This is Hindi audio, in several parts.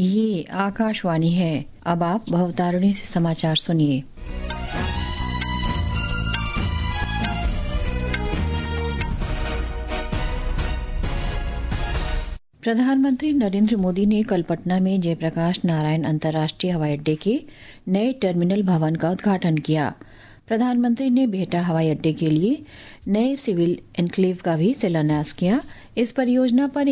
ये आकाशवाणी है। अब आप भवतारिणी से समाचार सुनिए। प्रधानमंत्री नरेंद्र मोदी ने कल पटना में जयप्रकाश नारायण अंतर्राष्ट्रीय हवाई अड्डे के नए टर्मिनल भवन का उद्घाटन किया। प्रधानमंत्री ने बिहटा हवाई अड्डे के लिए नए सिविल एन्क्लेव का भी शिलान्यास किया। इस परियोजना पर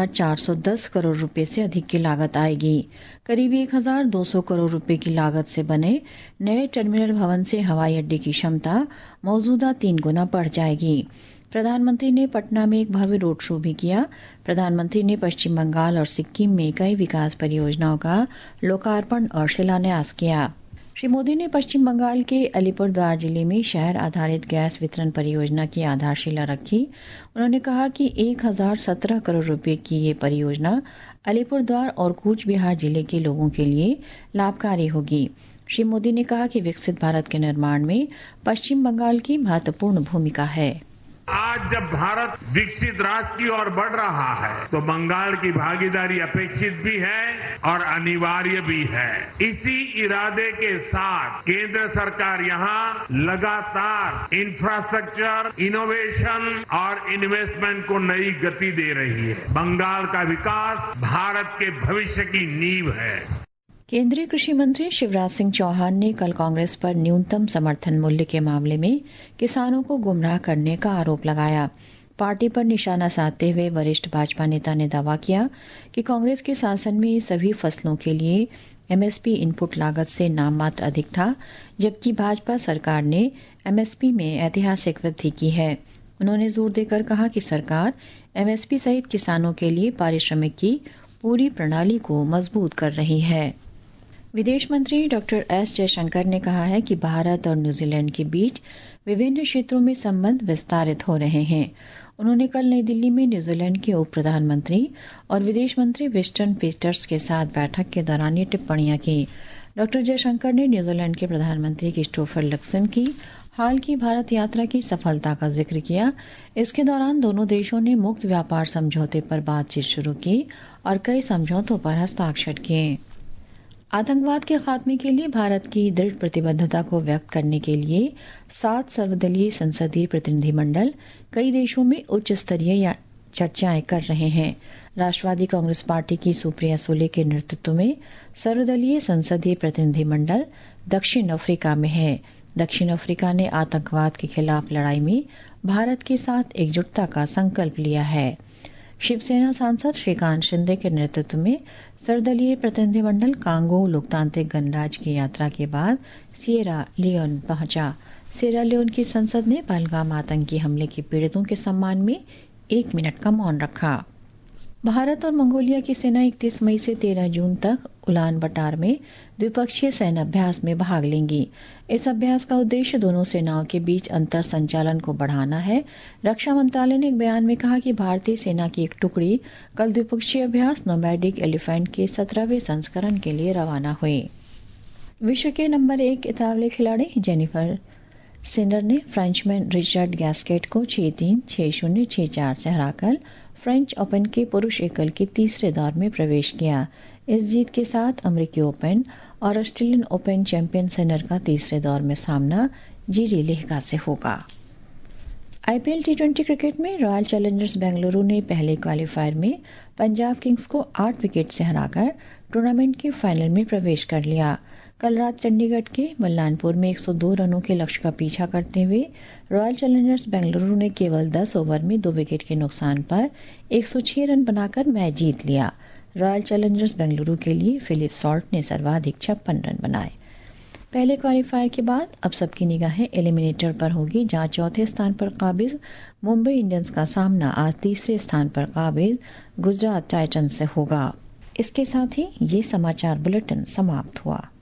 1410 करोड़ रुपए से अधिक की लागत आएगी। करीब 1200 करोड़ रुपए की लागत से बने नए टर्मिनल भवन से हवाई अड्डे की क्षमता मौजूदा 3 गुना बढ़ जाएगी। प्रधानमंत्री ने पटना में एक भव्य रोड शो भी किया। प्रधानमंत्री ने पश्चिम बंगाल और सिक्किम में कई विकास परियोजनाओं का लोकार्पण और शिलान्यास किया। श्री मोदी ने पश्चिम बंगाल के अलीपुरद्वार जिले में शहर आधारित गैस वितरण परियोजना की आधारशिला रखी। उन्होंने कहा कि 1017 करोड़ रुपए की ये परियोजना अलीपुरद्वार और कूच बिहार जिले के लोगों के लिए लाभकारी होगी। श्री मोदी ने कहा कि विकसित भारत के निर्माण में पश्चिम बंगाल की महत्वपूर्ण भूमिका है। आज जब भारत विकसित राष्ट्र की ओर बढ़ रहा है तो बंगाल की भागीदारी अपेक्षित भी है और अनिवार्य भी है। इसी इरादे के साथ केंद्र सरकार यहां लगातार इंफ्रास्ट्रक्चर, इनोवेशन और इन्वेस्टमेंट को नई गति दे रही है। बंगाल का विकास भारत के भविष्य की नींव है। केंद्रीय कृषि मंत्री शिवराज सिंह चौहान ने कल कांग्रेस पर न्यूनतम समर्थन मूल्य के मामले में किसानों को गुमराह करने का आरोप लगाया। पार्टी पर निशाना साधते हुए वरिष्ठ भाजपा नेता ने दावा किया कि कांग्रेस के शासन में सभी फसलों के लिए एमएसपी इनपुट लागत से नाममात्र अधिक था, जबकि भाजपा सरकार ने एमएसपी में ऐतिहासिक वृद्धि की है। उन्होंने जोर देकर कहा कि सरकार एमएसपी सहित किसानों के लिए पारिश्रमिक की पूरी प्रणाली को मजबूत कर रही है। विदेश मंत्री डॉक्टर एस जयशंकर ने कहा है कि भारत और न्यूजीलैंड के बीच विभिन्न क्षेत्रों में संबंध विस्तारित हो रहे हैं। उन्होंने कल नई दिल्ली में न्यूजीलैंड के उप प्रधानमंत्री और विदेश मंत्री विस्टन फीस्टर्स के साथ बैठक के दौरान ये टिप्पणियां की। डॉक्टर जयशंकर ने न्यूजीलैंड के प्रधानमंत्री क्रिस्टोफर लक्सन की हाल की भारत यात्रा की सफलता का जिक्र किया। इसके दौरान दोनों देशों ने मुक्त व्यापार समझौते पर बातचीत शुरू की और कई समझौतों पर हस्ताक्षर किए। आतंकवाद के खात्मे के लिए भारत की दृढ़ प्रतिबद्धता को व्यक्त करने के लिए 7 सर्वदलीय संसदीय प्रतिनिधिमंडल कई देशों में उच्च स्तरीय चर्चाएं कर रहे हैं। राष्ट्रवादी कांग्रेस पार्टी की सुप्रिया सुले के नेतृत्व में सर्वदलीय संसदीय प्रतिनिधिमंडल दक्षिण अफ्रीका में है। दक्षिण अफ्रीका ने आतंकवाद के खिलाफ लड़ाई में भारत के साथ एकजुटता का संकल्प लिया है। शिवसेना सांसद श्रीकांत शिंदे के नेतृत्व में सर्वदलीय प्रतिनिधिमंडल कांगो लोकतांत्रिक गणराज्य की यात्रा के बाद सिएरा लियोन पहुंचा। सिएरा लियोन की संसद ने पहलगाम आतंकी हमले के पीड़ितों के सम्मान में 1 मिनट का मौन रखा। भारत और मंगोलिया की सेना 31 मई से 13 जून तक उलान बटार में द्विपक्षीय सैन्य अभ्यास में भाग लेंगी। इस अभ्यास का उद्देश्य दोनों सेनाओं के बीच अंतर संचालन को बढ़ाना है। रक्षा मंत्रालय ने एक बयान में कहा कि भारतीय सेना की एक टुकड़ी कल द्विपक्षीय अभ्यास नोमैडिक एलिफेंट के 17वें संस्करण के लिए रवाना हुई। विश्व के नंबर 1 इतालवी खिलाड़ी जेनिफर सिनर ने फ्रेंचमैन रिचर्ड गैस्केट को 6-3, 6-0, 6-4 से हराकर फ्रेंच ओपन के पुरुष एकल के तीसरे दौर में प्रवेश किया। इस जीत के साथ अमेरिकी ओपन और ऑस्ट्रेलियन ओपन चैंपियन सिनर का तीसरे दौर में सामना जीरी लेहगा से होगा। आईपीएल टी20 क्रिकेट में रॉयल चैलेंजर्स बेंगलुरु ने पहले क्वालीफायर में पंजाब किंग्स को 8 विकेट से हराकर टूर्नामेंट के फाइनल में प्रवेश कर लिया। कल रात चंडीगढ़ के मल्लानपुर में 102 रनों के लक्ष्य का पीछा करते हुए रॉयल चैलेंजर्स बेंगलुरु ने केवल 10 ओवर में 2 विकेट के नुकसान पर 106 रन बनाकर मैच जीत लिया। रॉयल चैलेंजर्स बेंगलुरु के लिए फिलिप सॉल्ट ने सर्वाधिक 56 रन बनाए। पहले क्वालीफायर के बाद अब सबकी निगाहें एलिमिनेटर पर होगी, जहां चौथे स्थान पर काबिज मुंबई इंडियंस का सामना आज तीसरे स्थान पर काबिज गुजरात टाइटंस से होगा। इसके साथ ही ये समाचार बुलेटिन समाप्त हुआ।